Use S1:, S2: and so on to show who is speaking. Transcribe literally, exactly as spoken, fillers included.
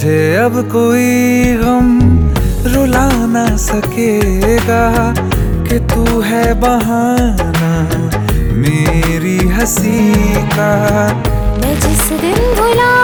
S1: मुझे अब कोई गम रुला ना सकेगा कि तू है बहाना मेरी हंसी का।
S2: मैं जिस दिन भुला